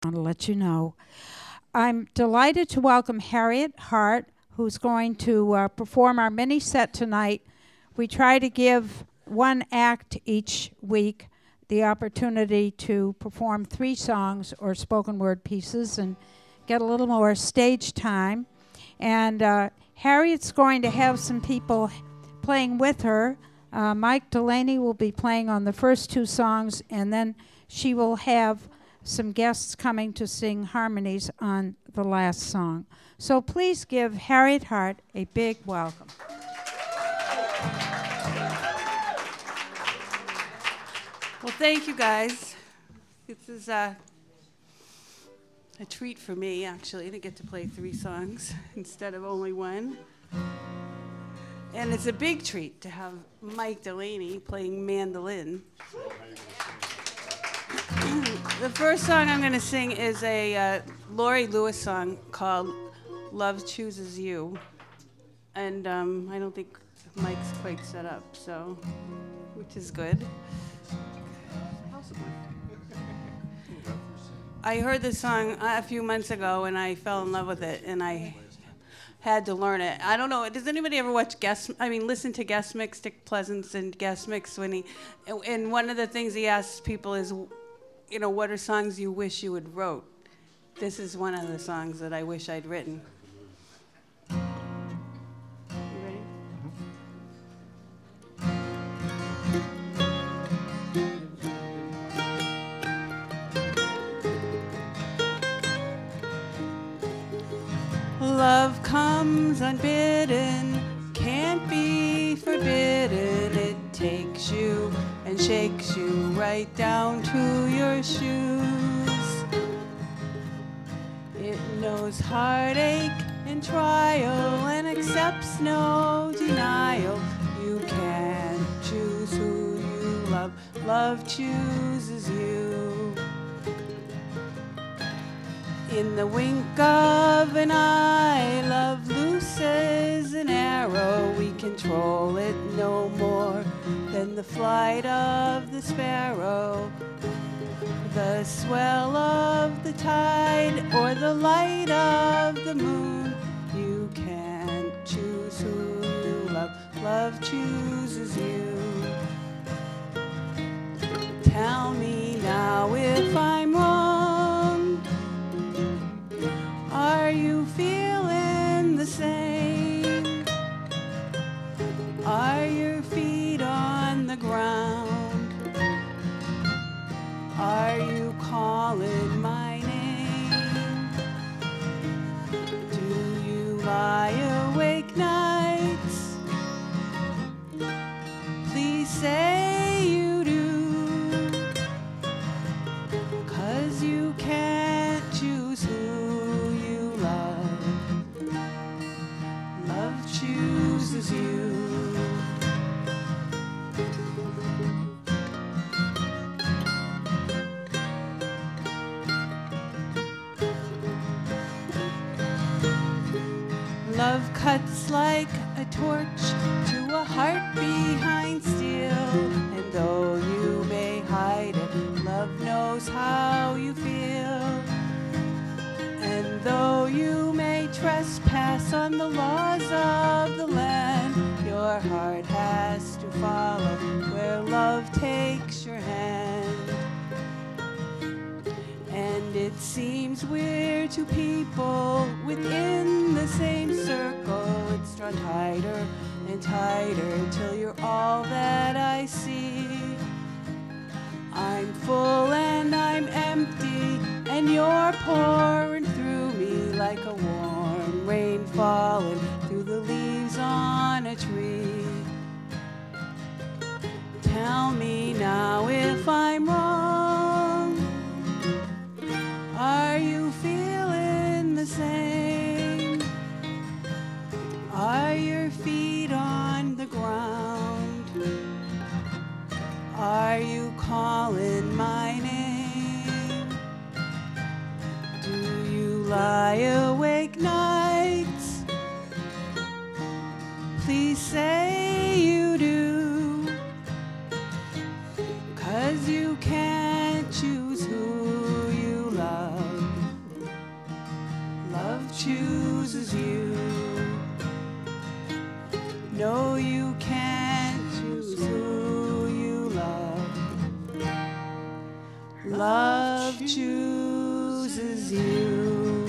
want to let you know. I'm delighted to welcome Harriet Hart, who's going to perform our mini set tonight. We try to give one act each week the opportunity to perform 3 songs or spoken word pieces and get a little more stage time. And Harriet's going to have some people playing with her. Mike Delaney will be playing on the first 2 songs, and then she will have some guests coming to sing harmonies on the last song. So please give Harriet Hart a big welcome. Well, thank you, guys. This is a treat for me, actually, to get to play 3 songs instead of only 1. And it's a big treat to have Mike Delaney playing mandolin. The first song I'm going to sing is a Laurie Lewis song called Love Chooses You. And I don't think Mike's quite set up, so, which is good. I heard this song a few months ago, and I fell in love with it, and I had to learn it. I don't know, does anybody ever listen to Guest Mix, Dick Pleasance and Guest Mix and one of the things he asks people is, what are songs you wish you had wrote? This is one of the songs that I wish I'd written. You ready? Love comes unbidden, can't be forbidden. It takes you and shakes you right down to your shoes. It knows heartache and trial and accepts no denial. You can't choose who you love. Love chooses you. In the wink of an eye, love looses an arrow. We control it no more than the flight of the sparrow, the swell of the tide, or the light of the moon. You can't choose who you love. Love chooses you. Tell me now if I'm wrong. Are you feeling the same? Are your feet on the ground? Are you calling my name? Do you lie awake nights? Please say you do, 'cause you can't choose who you love. Love chooses you. Love cuts like a torch to a heart behind steel. And though you may hide it, love knows how you feel. And though you may trespass on the laws of the land, your heart has to follow where love takes your hand. And it seems weird to people within the same circle. It's drawn tighter and tighter till you're all that I see. I'm full and I'm empty, and you're pouring through me like a warm rain falling through the leaves on a tree. Tell me now if I'm wrong. Are you feeling the same? Are your feet on the ground? Are you calling my name? Do you lie awake nights? Please say you do, 'cause you can't choose who you love. chooses you. No, you can't choose who you love. Love chooses you.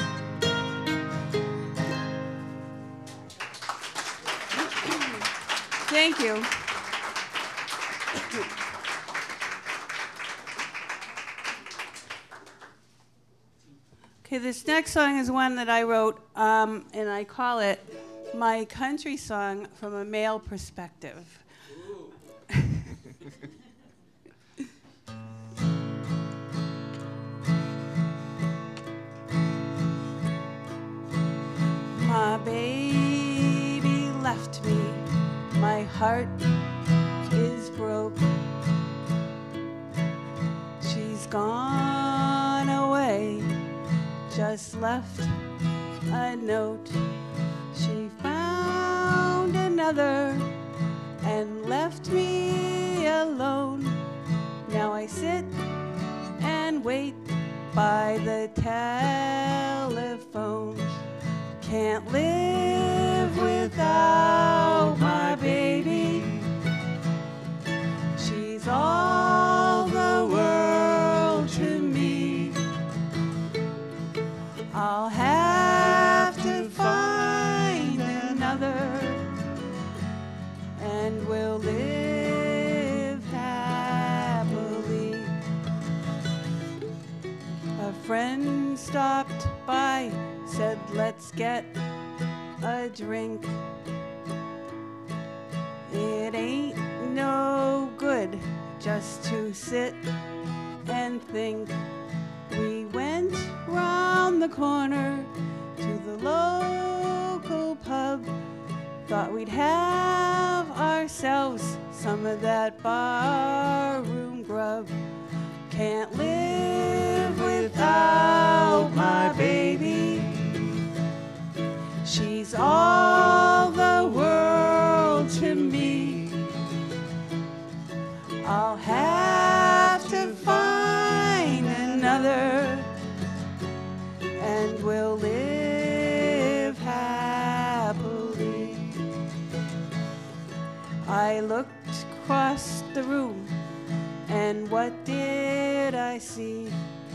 Thank you. Okay, this next song is one that I wrote, and I call it My Country Song from a Male Perspective. My baby left me, my heart is broke. She's gone away, just left a note. She found another and left me alone. Now I sit and wait by the telephone. Can't live without my baby. She's all the world to me. I'll have to find another, and we'll live happily. A friend stopped by, said, let's get a drink. It ain't no good just to sit and think. We went round the corner to the local pub. Thought we'd have ourselves some of that barroom grub. Can't live without my baby. She's all the world to me. I'll have to find another, and we'll live happily. I looked across the room, and what did I see?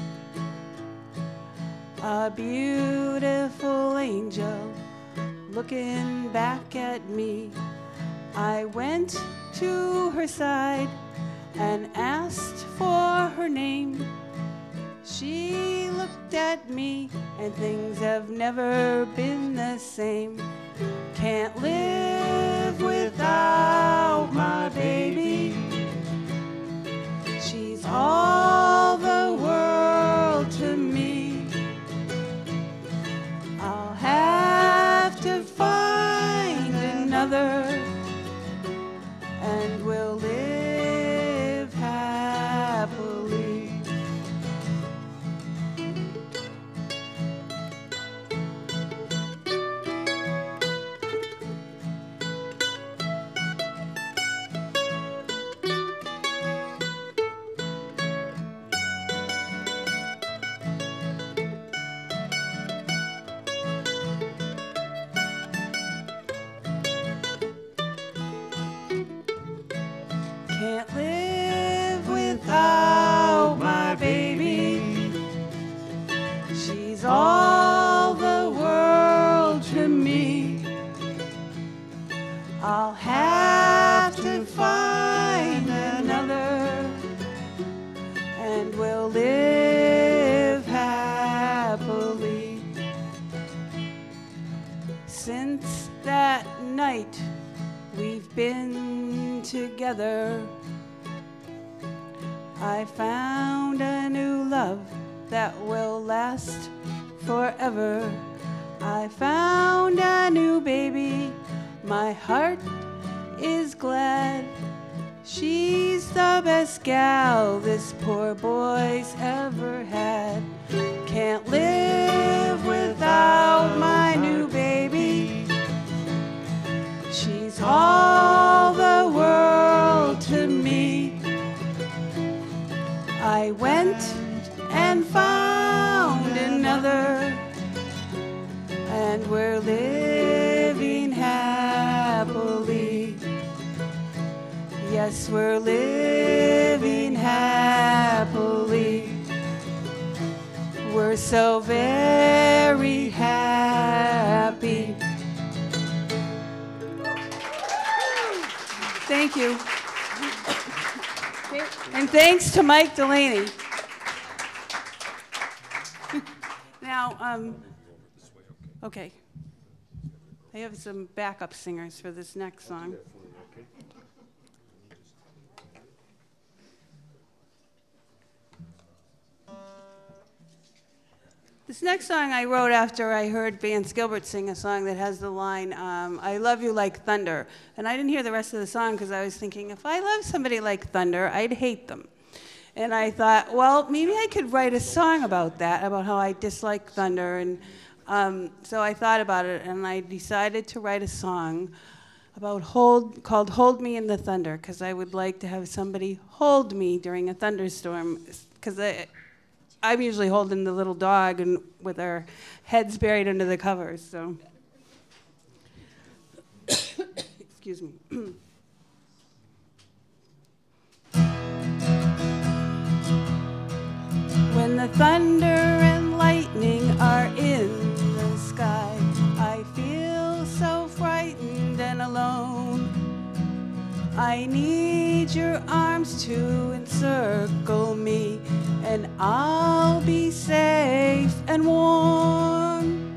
A beautiful angel looking back at me. I went to her side and asked for her name. She looked at me, and things have never been the same. Can't live without my baby. She's all the world to me. I'll have to find another, and we'll live happily. Can't live without my baby. She's all the world to me. I'll have to find another, and we'll live happily. Since that night we've been together, I found a new love that will last forever. I found a new baby, my heart is glad. She's the best gal this poor boy's ever had. Can't live without my new baby. She's all the world to me. I went and found another, and we're living happily. Yes, we're living happily. We're so very happy. Thank you. And thanks to Mike Delaney. Now, okay. I have some backup singers for this next song. This next song I wrote after I heard Vance Gilbert sing a song that has the line, I love you like thunder. And I didn't hear the rest of the song because I was thinking, if I love somebody like thunder, I'd hate them. And I thought, well, maybe I could write a song about that, about how I dislike thunder. And so I thought about it, and I decided to write a song about called Hold Me in the Thunder, because I would like to have somebody hold me during a thunderstorm, because I'm usually holding the little dog and with our heads buried under the covers, so. Excuse me. When the thunder and lightning are in the sky, I feel so frightened and alone. I need your arms to encircle me, and I'll be safe and warm.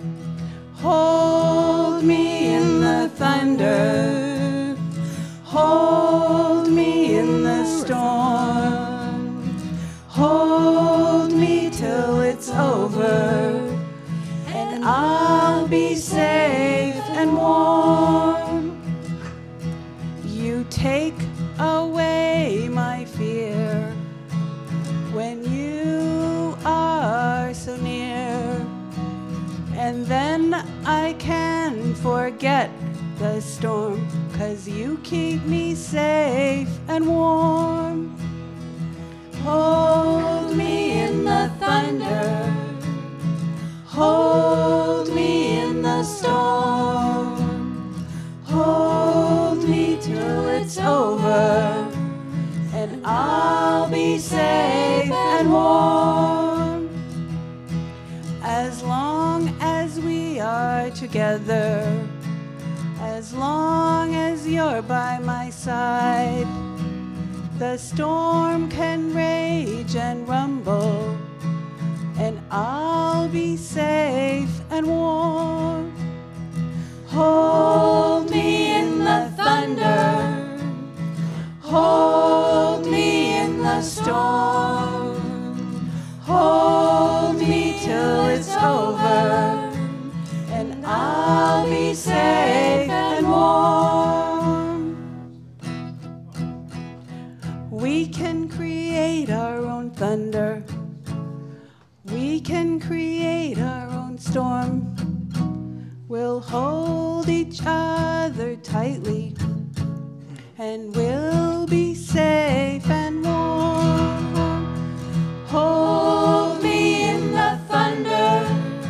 Hold me in the thunder, hold me in the storm, hold me till it's over, and I'll be safe and warm. You take away my fear when you are so near, and then I can forget the storm, 'cause you keep me safe and warm. Hold me in the thunder, hold me in the storm, hold me till it's over, and I'll be safe and warm. As long as we are together, as long as you're by my side, the storm can rage and rumble, and I'll be safe and warm. Hold me in the thunder, hold me in the storm, hold me till it's over, and I'll be safe and warm. We can create our own thunder, we can create our own storm. We'll hold each other tightly, and we'll be safe and warm. Hold me in the thunder,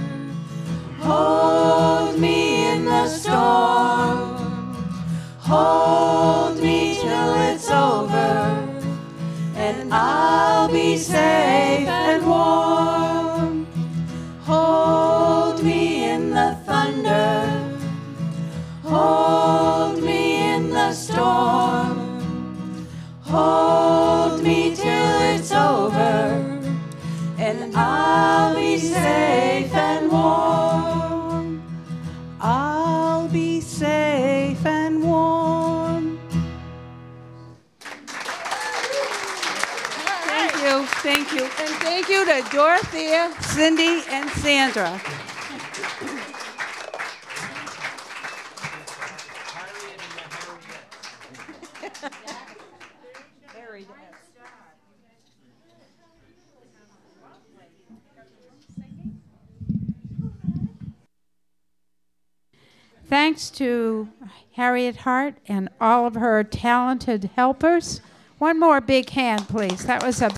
hold me in the storm, hold me till it's over, and I'll be safe and warm. Hold me in the thunder, hold me in the storm, hold me till it's over, and I'll be safe and warm. I'll be safe and warm. Thank you. And thank you to Dorothea, Cindy, and Sandra. Thanks to Harriet Hart and all of her talented helpers. One more big hand, please. That was a